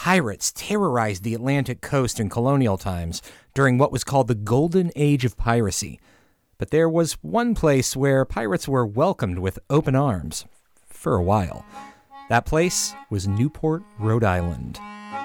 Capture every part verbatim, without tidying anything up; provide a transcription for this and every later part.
Pirates terrorized the Atlantic coast in colonial times during what was called the Golden Age of Piracy. But there was one place where pirates were welcomed with open arms, for a while. That place was Newport, Rhode Island.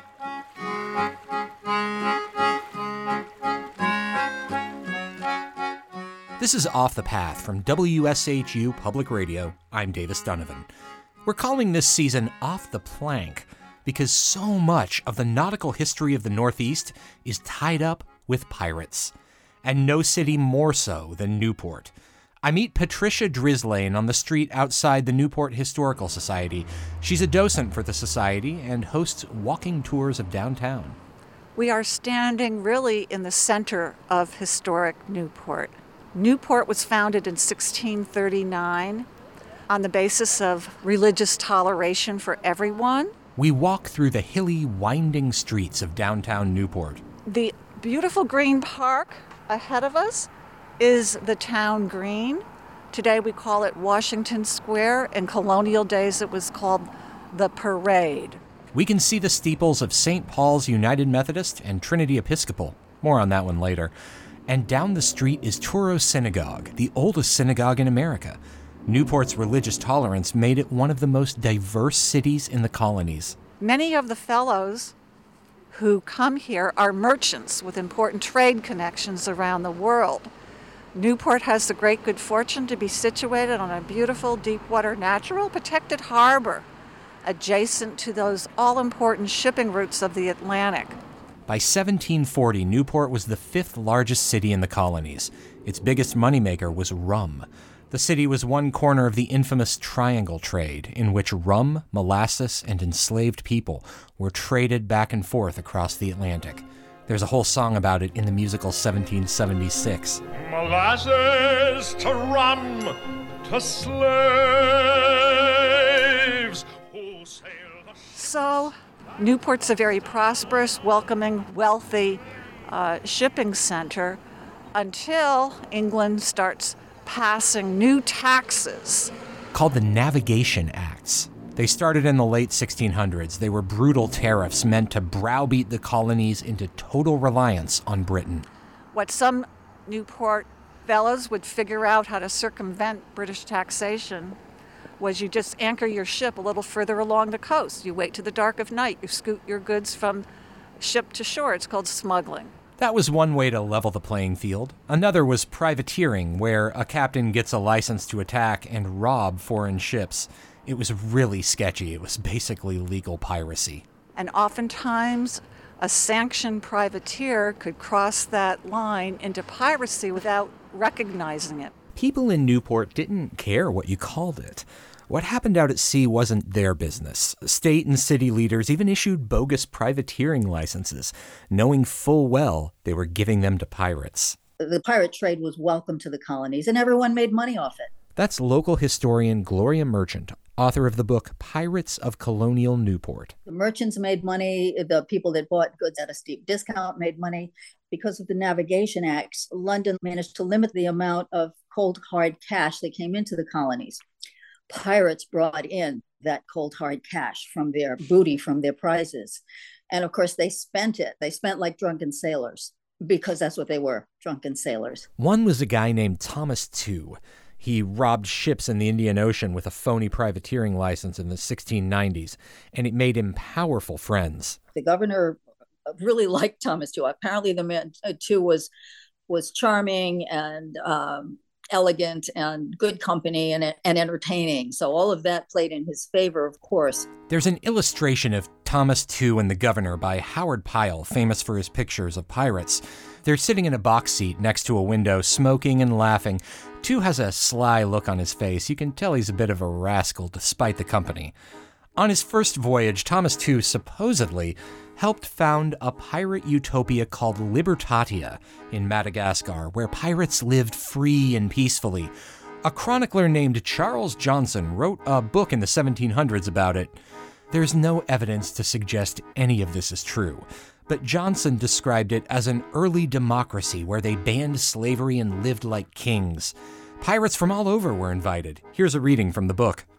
This is Off the Path from W S H U Public Radio. I'm Davis Donovan. We're calling this season Off the Plank because so much of the nautical history of the Northeast is tied up with pirates. And no city more so than Newport. I meet Patricia Drislane on the street outside the Newport Historical Society. She's a docent for the society and hosts walking tours of downtown. We are standing really in the center of historic Newport. Newport was founded in sixteen thirty-nine on the basis of religious toleration for everyone. We walk through the hilly, winding streets of downtown Newport. The beautiful green park ahead of us is the town green. Today we call it Washington Square. In colonial days it was called the Parade. We can see the steeples of Saint Paul's United Methodist and Trinity Episcopal. More on that one later. And down the street is Touro Synagogue, the oldest synagogue in America. Newport's religious tolerance made it one of the most diverse cities in the colonies. Many of the fellows who come here are merchants with important trade connections around the world. Newport has the great good fortune to be situated on a beautiful deepwater natural protected harbor adjacent to those all-important shipping routes of the Atlantic. By seventeen forty, Newport was the fifth largest city in the colonies. Its biggest moneymaker was rum. The city was one corner of the infamous triangle trade, in which rum, molasses, and enslaved people were traded back and forth across the Atlantic. There's a whole song about it in the musical seventeen seventy-six. Molasses to rum to slaves who sail the... So, Newport's a very prosperous, welcoming, wealthy uh, shipping center until England starts passing new taxes. Called the Navigation Acts. They started in the late sixteen hundreds. They were brutal tariffs meant to browbeat the colonies into total reliance on Britain. What some Newport fellows would figure out how to circumvent British taxation was you just anchor your ship a little further along the coast. You wait to the dark of night. You scoot your goods from ship to shore. It's called smuggling. That was one way to level the playing field. Another was privateering, where a captain gets a license to attack and rob foreign ships. It was really sketchy. It was basically legal piracy. And oftentimes, a sanctioned privateer could cross that line into piracy without recognizing it. People in Newport didn't care what you called it. What happened out at sea wasn't their business. State and city leaders even issued bogus privateering licenses, knowing full well they were giving them to pirates. The pirate trade was welcome to the colonies, and everyone made money off it. That's local historian Gloria Merchant, author of the book Pirates of Colonial Newport. The merchants made money. The people that bought goods at a steep discount made money. Because of the Navigation Acts, London managed to limit the amount of cold, hard cash that came into the colonies. Pirates brought in that cold, hard cash from their booty, from their prizes. And of course, they spent it. They spent like drunken sailors, because that's what they were, drunken sailors. One was a guy named Thomas Tew. He robbed ships in the Indian Ocean with a phony privateering license in the sixteen nineties, and it made him powerful friends. The governor really liked Thomas Tew. Apparently, the man uh, Tew was was charming and um, elegant and good company and, and entertaining. So all of that played in his favor, of course. There's an illustration of Thomas Tew and the Governor by Howard Pyle, famous for his pictures of pirates. They're sitting in a box seat next to a window, smoking and laughing. Tew has a sly look on his face. You can tell he's a bit of a rascal despite the company. On his first voyage, Thomas Tew supposedly helped found a pirate utopia called Libertatia in Madagascar, where pirates lived free and peacefully. A chronicler named Charles Johnson wrote a book in the seventeen hundreds about it. There's no evidence to suggest any of this is true, but Johnson described it as an early democracy where they banned slavery and lived like kings. Pirates from all over were invited. Here's a reading from the book.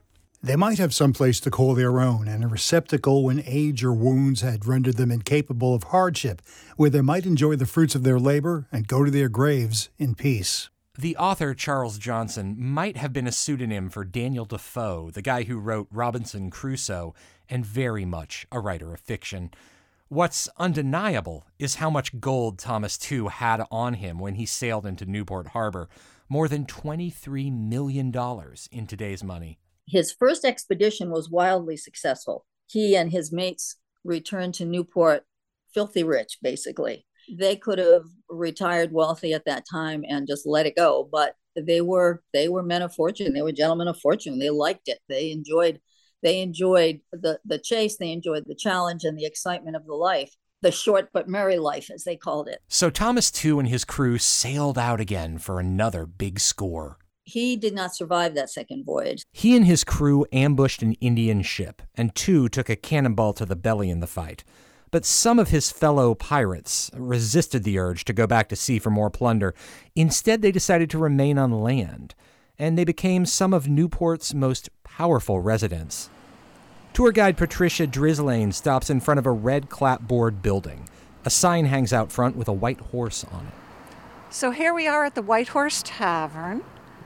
They might have some place to call their own and a receptacle when age or wounds had rendered them incapable of hardship, where they might enjoy the fruits of their labor and go to their graves in peace. The author, Charles Johnson, might have been a pseudonym for Daniel Defoe, the guy who wrote Robinson Crusoe, and very much a writer of fiction. What's undeniable is how much gold Thomas the Second had on him when he sailed into Newport Harbor, more than twenty-three million dollars in today's money. His first expedition was wildly successful. He and his mates returned to Newport filthy rich, basically. They could have retired wealthy at that time and just let it go, but they were they were men of fortune. They were gentlemen of fortune. They liked it. They enjoyed they enjoyed the, the chase. They enjoyed the challenge and the excitement of the life, the short but merry life, as they called it. So Thomas the Second and his crew sailed out again for another big score. He did not survive that second voyage. He and his crew ambushed an Indian ship, and two took a cannonball to the belly in the fight. But some of his fellow pirates resisted the urge to go back to sea for more plunder. Instead, they decided to remain on land, and they became some of Newport's most powerful residents. Tour guide Patricia Drislane stops in front of a red clapboard building. A sign hangs out front with a white horse on it. So here we are at the White Horse Tavern.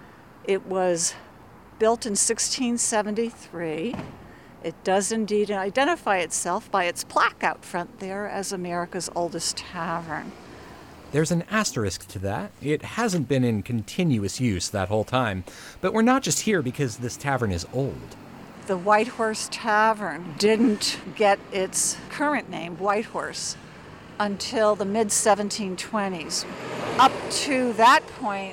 It was built in sixteen seventy-three. It does indeed identify itself by its plaque out front there as America's oldest tavern. There's an asterisk to that. It hasn't been in continuous use that whole time. But we're not just here because this tavern is old. The White Horse Tavern didn't get its current name, White Horse, until the mid seventeen twenties. Up to that point,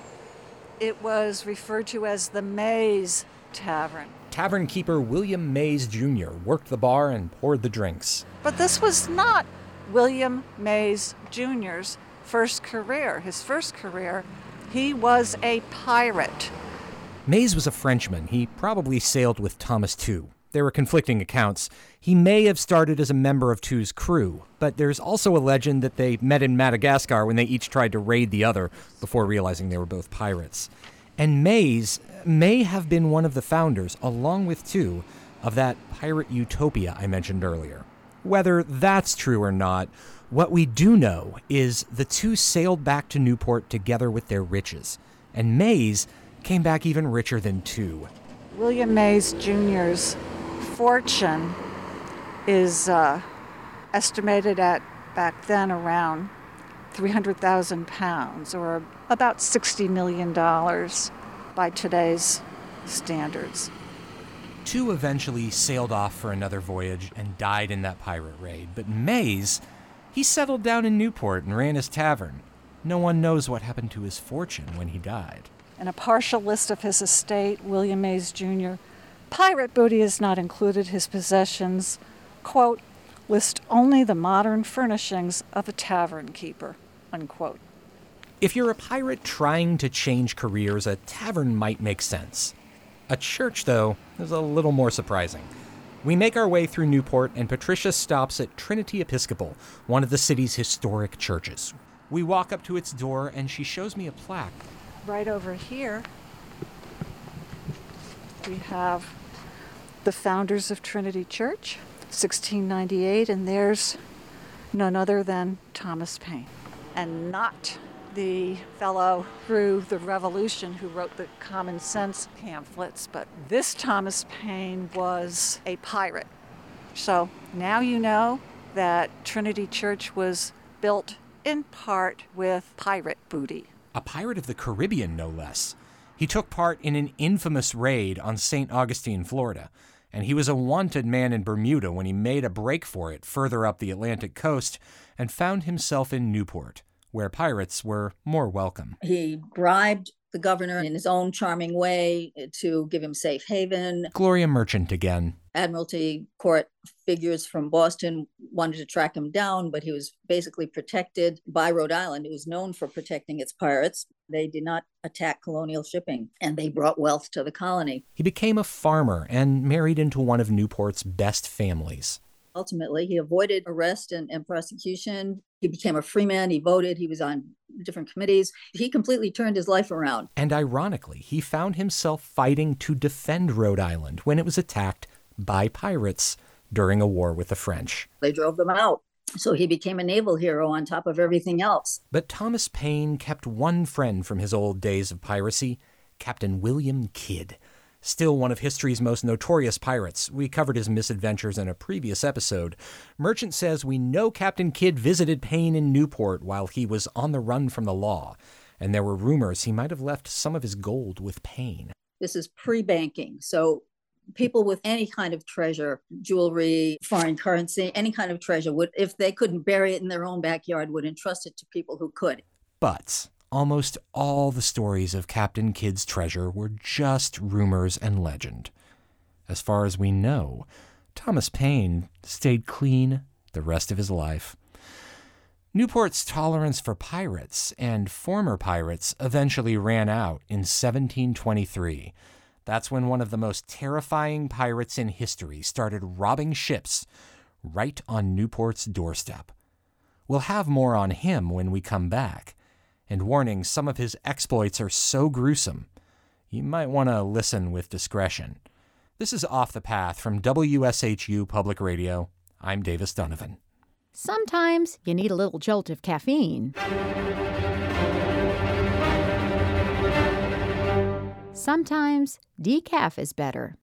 it was referred to as the Mays Tavern. Tavern keeper William Mays Junior worked the bar and poured the drinks. But this was not William Mays Junior's first career. His first career, he was a pirate. Mays was a Frenchman. He probably sailed with Thomas the Second. There were conflicting accounts. He may have started as a member of Two's crew, but there's also a legend that they met in Madagascar when they each tried to raid the other before realizing they were both pirates. And Mays may have been one of the founders, along with Two, of that pirate utopia I mentioned earlier. Whether that's true or not, what we do know is the two sailed back to Newport together with their riches, and Mays came back even richer than Two. William Mays Junior's fortune is uh, estimated at, back then, around three hundred thousand pounds, or about sixty million dollars by today's standards. Two eventually sailed off for another voyage and died in that pirate raid, but Mays, he settled down in Newport and ran his tavern. No one knows what happened to his fortune when he died. In a partial list of his estate, William Mays Junior, pirate booty is not included. His possessions, quote, list only the modern furnishings of a tavern keeper, unquote. If you're a pirate trying to change careers, a tavern might make sense. A church, though, is a little more surprising. We make our way through Newport, and Patricia stops at Trinity Episcopal, one of the city's historic churches. We walk up to its door, and she shows me a plaque. Right over here, we have the founders of Trinity Church, sixteen ninety-eight, and there's none other than Thomas Paine, and not the fellow through the Revolution who wrote the Common Sense pamphlets, but this Thomas Paine was a pirate. So now you know that Trinity Church was built in part with pirate booty. A pirate of the Caribbean, no less. He took part in an infamous raid on Saint Augustine, Florida, and he was a wanted man in Bermuda when he made a break for it further up the Atlantic coast and found himself in Newport, where pirates were more welcome. He bribed the governor in his own charming way to give him safe haven. Gloria Merchant again. Admiralty Court figures from Boston wanted to track him down, but he was basically protected by Rhode Island, who was known for protecting its pirates. They did not attack colonial shipping, and they brought wealth to the colony. He became a farmer and married into one of Newport's best families. Ultimately, he avoided arrest and, and prosecution. He became a free man. He voted. He was on different committees. He completely turned his life around. And ironically, he found himself fighting to defend Rhode Island when it was attacked by pirates during a war with the French. They drove them out. So he became a naval hero on top of everything else. But Thomas Paine kept one friend from his old days of piracy, Captain William Kidd. Still one of history's most notorious pirates. We covered his misadventures in a previous episode. Merchant says we know Captain Kidd visited Paine in Newport while he was on the run from the law, and there were rumors he might have left some of his gold with Paine. This is pre-banking, so people with any kind of treasure, jewelry, foreign currency, any kind of treasure, would, if they couldn't bury it in their own backyard, would entrust it to people who could. But almost all the stories of Captain Kidd's treasure were just rumors and legend. As far as we know, Thomas Paine stayed clean the rest of his life. Newport's tolerance for pirates and former pirates eventually ran out in seventeen twenty-three. That's when one of the most terrifying pirates in history started robbing ships right on Newport's doorstep. We'll have more on him when we come back. And warning, some of his exploits are so gruesome, you might want to listen with discretion. This is Off the Path from W S H U Public Radio. I'm Davis Donovan. Sometimes you need a little jolt of caffeine. Sometimes decaf is better.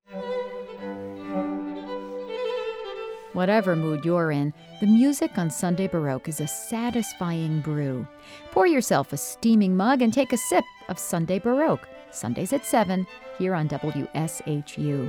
Whatever mood you're in, the music on Sunday Baroque is a satisfying brew. Pour yourself a steaming mug and take a sip of Sunday Baroque. Sundays at seven, here on W S H U.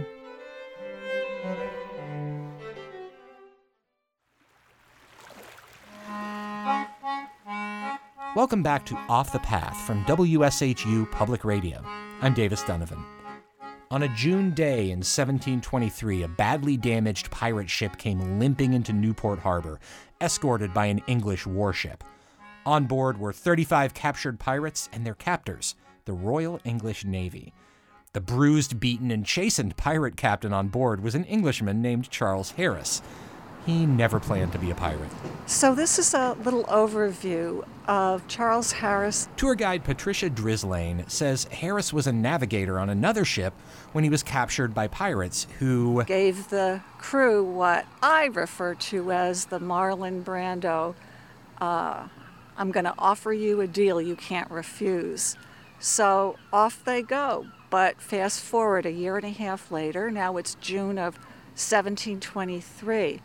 Welcome back to Off the Path from W S H U Public Radio. I'm Davis Donovan. On a June day in seventeen twenty-three, a badly damaged pirate ship came limping into Newport Harbor, escorted by an English warship. On board were thirty-five captured pirates and their captors, the Royal English Navy. The bruised, beaten, and chastened pirate captain on board was an Englishman named Charles Harris. He never planned to be a pirate. So this is a little overview of Charles Harris. Tour guide Patricia Drislane says Harris was a navigator on another ship when he was captured by pirates who gave the crew what I refer to as the Marlon Brando, uh, I'm going to offer you a deal you can't refuse. So off they go. But fast forward a year and a half later, now it's June of seventeen twenty-three.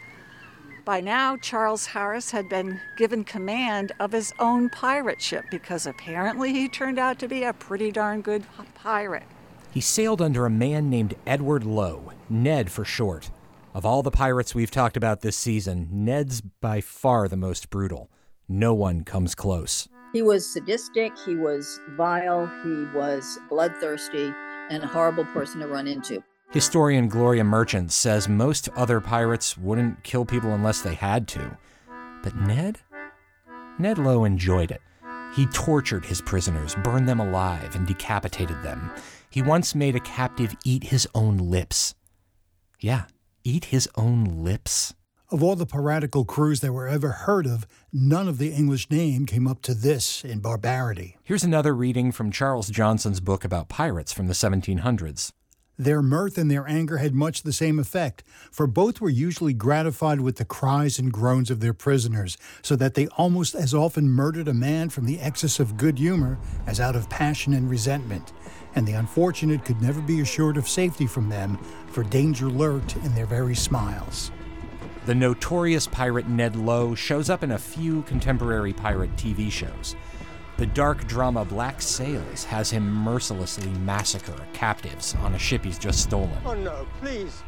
By now, Charles Harris had been given command of his own pirate ship because apparently he turned out to be a pretty darn good pirate. He sailed under a man named Edward Lowe, Ned for short. Of all the pirates we've talked about this season, Ned's by far the most brutal. No one comes close. He was sadistic, he was vile, he was bloodthirsty, and a horrible person to run into. Historian Gloria Merchant says most other pirates wouldn't kill people unless they had to. But Ned? Ned Lowe enjoyed it. He tortured his prisoners, burned them alive, and decapitated them. He once made a captive eat his own lips. Yeah, eat his own lips. Of all the piratical crews that were ever heard of, none of the English name came up to this in barbarity. Here's another reading from Charles Johnson's book about pirates from the seventeen hundreds. Their mirth and their anger had much the same effect, for both were usually gratified with the cries and groans of their prisoners, so that they almost as often murdered a man from the excess of good humor as out of passion and resentment, and the unfortunate could never be assured of safety from them, for danger lurked in their very smiles. The notorious pirate Ned Lowe shows up in a few contemporary pirate T V shows. The dark drama Black Sails has him mercilessly massacre captives on a ship he's just stolen. Oh no, please.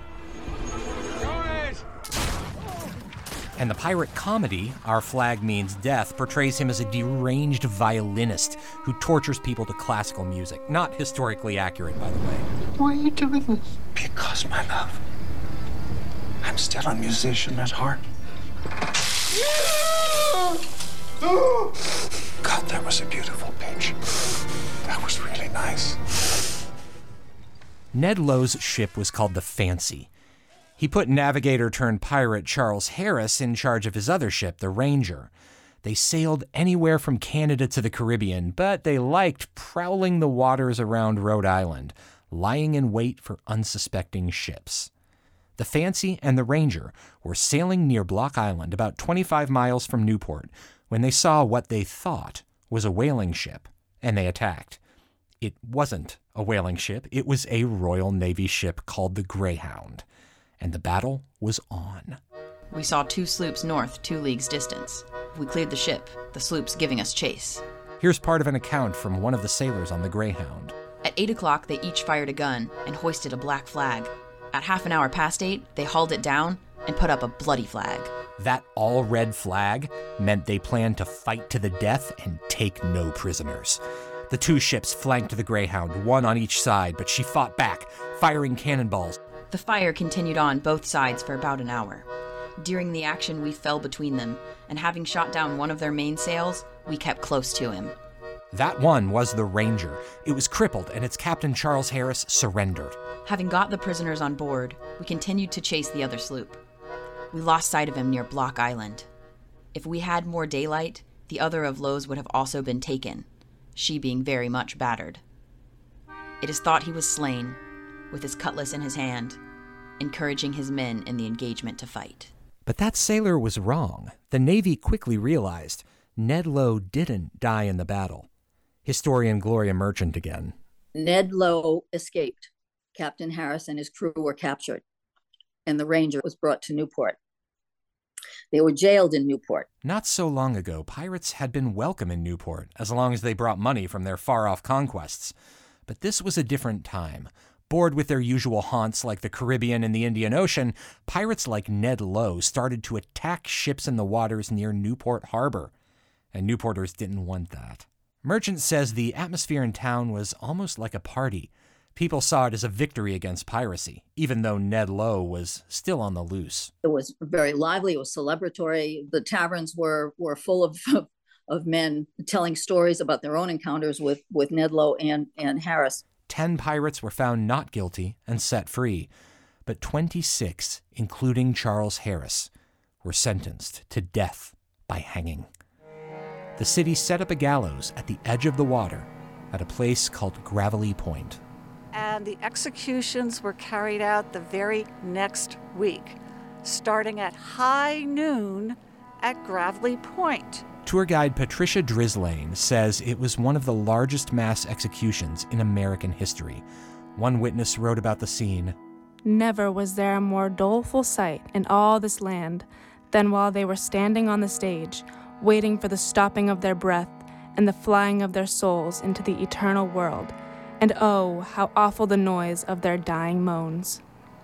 Go ahead. And the pirate comedy, Our Flag Means Death, portrays him as a deranged violinist who tortures people to classical music. Not historically accurate, by the way. Why are you doing this? Because, my love, I'm still a musician at heart. God, that was a beautiful pitch. That was really nice. Ned Lowe's ship was called the Fancy. He put navigator-turned-pirate Charles Harris in charge of his other ship, the Ranger. They sailed anywhere from Canada to the Caribbean, but they liked prowling the waters around Rhode Island, lying in wait for unsuspecting ships. The Fancy and the Ranger were sailing near Block Island, about twenty-five miles from Newport, when they saw what they thought was a whaling ship, and they attacked. It wasn't a whaling ship, it was a Royal Navy ship called the Greyhound, and the battle was on. We saw two sloops north, two leagues distance. We cleared the ship, the sloops giving us chase. Here's part of an account from one of the sailors on the Greyhound. At eight o'clock, they each fired a gun and hoisted a black flag. At half an hour past eight, they hauled it down and put up a bloody flag. That all-red flag meant they planned to fight to the death and take no prisoners. The two ships flanked the Greyhound, one on each side, but she fought back, firing cannonballs. The fire continued on both sides for about an hour. During the action, we fell between them, and having shot down one of their mainsails, we kept close to him. That one was the Ranger. It was crippled, and its captain, Charles Harris, surrendered. Having got the prisoners on board, we continued to chase the other sloop. We lost sight of him near Block Island. If we had more daylight, the other of Lowe's would have also been taken, she being very much battered. It is thought he was slain, with his cutlass in his hand, encouraging his men in the engagement to fight. But that sailor was wrong. The Navy quickly realized Ned Lowe didn't die in the battle. Historian Gloria Merchant again. Ned Lowe escaped. Captain Harris and his crew were captured, and the Ranger was brought to Newport. They were jailed in Newport. Not so long ago, pirates had been welcome in Newport, as long as they brought money from their far-off conquests. But this was a different time. Bored with their usual haunts like the Caribbean and the Indian Ocean, pirates like Ned Lowe started to attack ships in the waters near Newport Harbor. And Newporters didn't want that. Merchant says the atmosphere in town was almost like a party. People saw it as a victory against piracy, even though Ned Lowe was still on the loose. It was very lively. It was celebratory. The taverns were were full of of men telling stories about their own encounters with, with Ned Lowe and, and Harris. Ten pirates were found not guilty and set free, but twenty-six, including Charles Harris, were sentenced to death by hanging. The city set up a gallows at the edge of the water at a place called Gravelly Point. And the executions were carried out the very next week, starting at high noon at Gravelly Point. Tour guide Patricia Drislane says it was one of the largest mass executions in American history. One witness wrote about the scene. Never was there a more doleful sight in all this land than while they were standing on the stage, waiting for the stopping of their breath and the flying of their souls into the eternal world. And oh, how awful the noise of their dying moans.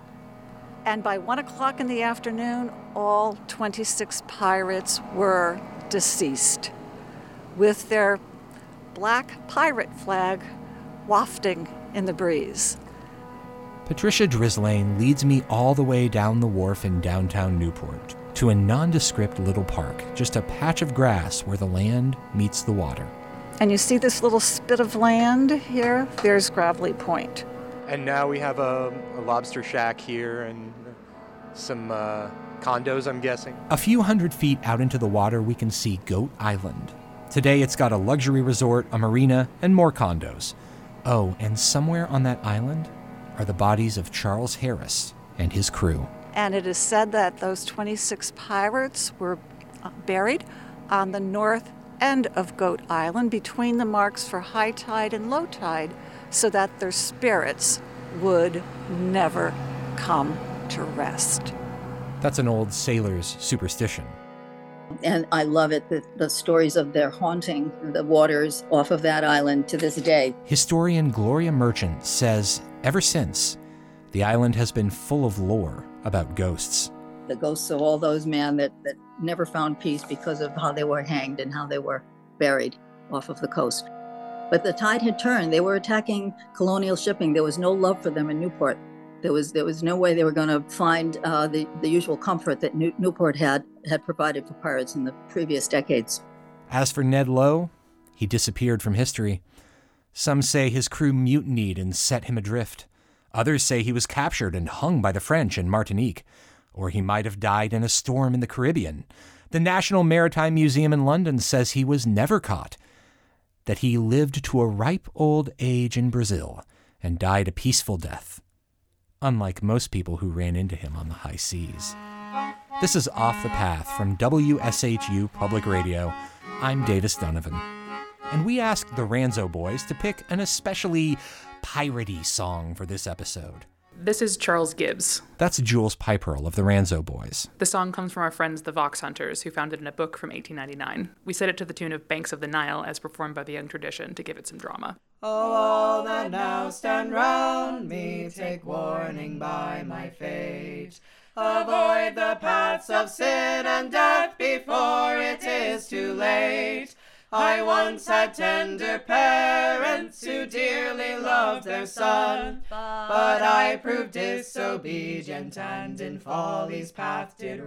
And by one o'clock in the afternoon, all twenty-six pirates were deceased, with their black pirate flag wafting in the breeze. Patricia Drislane leads me all the way down the wharf in downtown Newport to a nondescript little park, just a patch of grass where the land meets the water. And you see this little spit of land here? There's Gravelly Point. And now we have a, a lobster shack here and some uh, condos, I'm guessing. A few hundred feet out into the water, we can see Goat Island. Today it's got a luxury resort, a marina, and more condos. Oh, and somewhere on that island are the bodies of Charles Harris and his crew. And it is said that those twenty-six pirates were buried on the north end of Goat Island between the marks for high tide and low tide, so that their spirits would never come to rest. That's an old sailor's superstition. And I love it, the, the stories of their haunting the waters off of that island to this day. Historian Gloria Merchant says ever since, the island has been full of lore about ghosts. The ghosts of all those men that, that never found peace because of how they were hanged and how they were buried off of the coast. But the tide had turned. They were attacking colonial shipping. There was no love for them in Newport. There was there was no way they were going to find uh, the, the usual comfort that New, Newport had, had provided for pirates in the previous decades. As for Ned Lowe, he disappeared from history. Some say his crew mutinied and set him adrift. Others say he was captured and hung by the French in Martinique, or he might have died in a storm in the Caribbean. The National Maritime Museum in London says he was never caught, that he lived to a ripe old age in Brazil and died a peaceful death, unlike most people who ran into him on the high seas. This is Off the Path from W S H U Public Radio. I'm Davis Donovan. And we asked the Ranzo Boys to pick an especially piratey song for this episode. This is Charles Gibbs. That's Jules Piperl of the Ranzo Boys. The song comes from our friends the Vox Hunters, who found it in a book from eighteen ninety-nine. We set it to the tune of Banks of the Nile, as performed by the Young Tradition, to give it some drama. Oh, all that now stand round me, take warning by my fate. Avoid the paths of sin and death before it is too late. I once had tender parents who dearly loved their son, but I proved disobedient and in folly's path did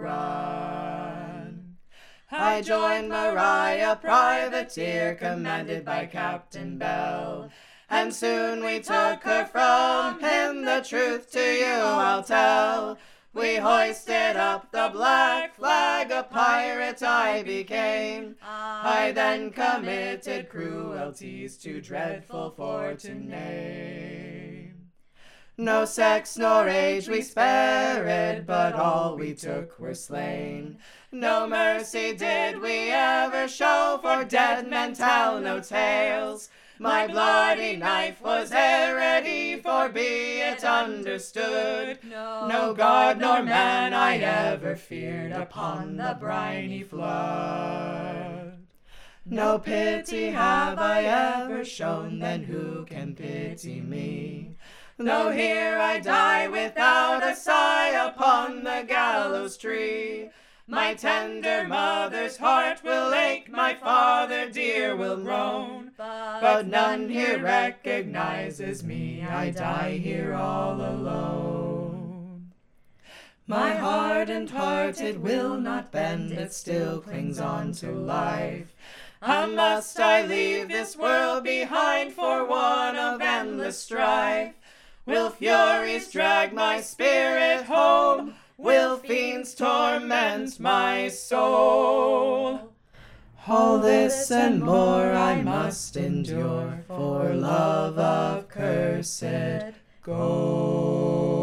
run. I joined Maria, privateer, commanded by Captain Bell, and soon we took her from him, the truth to you I'll tell. We hoisted up the black flag, a pirate I became. I then committed cruelties too dreadful for to name. No sex nor age we spared, but all we took were slain. No mercy did we ever show, for dead men tell no tales. My bloody knife was e'er ready, for be it understood, no, no god nor man I ever feared upon the briny flood. No pity have I ever shown, then who can pity me? Though here I die without a sigh upon the gallows tree, my tender mother's heart will ache, my father dear will groan, but none here recognizes me, I die here all alone. My hardened heart it will not bend, it still clings on to life. How must I leave this world behind for one of endless strife? Will furies drag my spirit home? Will fiends torment my soul? All this and more I must endure for love of cursed gold.